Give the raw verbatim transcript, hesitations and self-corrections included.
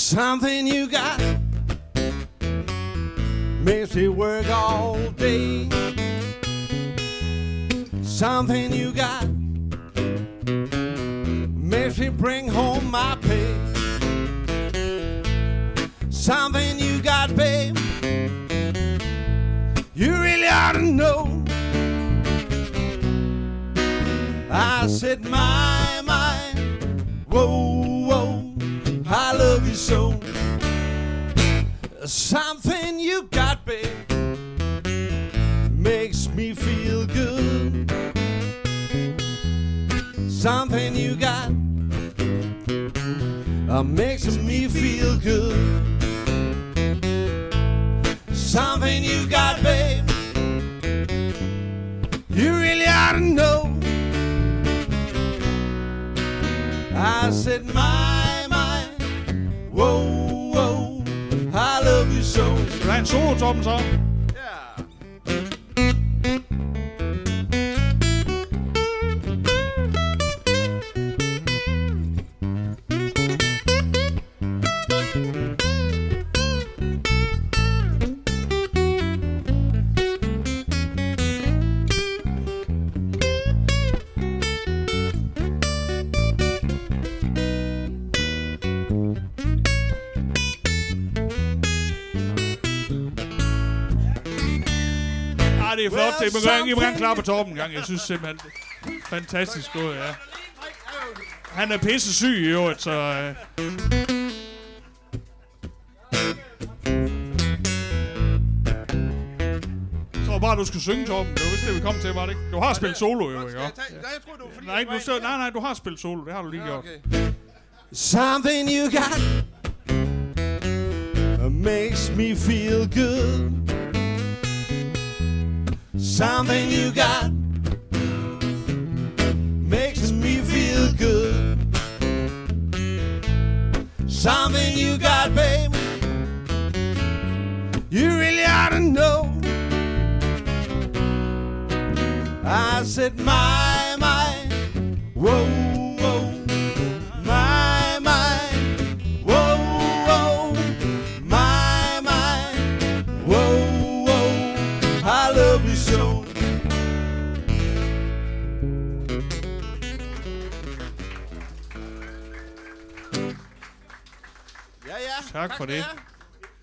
Something you got makes me work all day. Something you got makes me bring home my pay. Something you got, babe, you really ought to know. I said, my, my, whoa, whoa, I love you so. Something you got, babe, makes me feel good. Something you got uh, makes me feel good. Something you got, babe, you really ought to know. I said, my, my, whoa, whoa, I love you so. Skal du have en solo, Torben, så? Det er flot. Det må gerne, I må gerne klappe Torben en gang. Jeg synes simpelthen, det er fantastisk gået, ja. Han er pisse syg i øvrigt, så... Øh. Jeg tror bare, du skal synge, Torben. Det var vist det, vi kom til, var det ikke? Du har spillet solo, jo, ikke? Nej, jeg tror, du nej, du stod, nej, nej, du har spillet solo. Det har du lige gjort. Something you got makes me feel good. Something you got makes me feel good. Something you got, baby, you really ought to know. I said, my, my, whoa, whoa, my, my, whoa, whoa, my, my, whoa, whoa, I love you so. Ja, ja. Tak for det.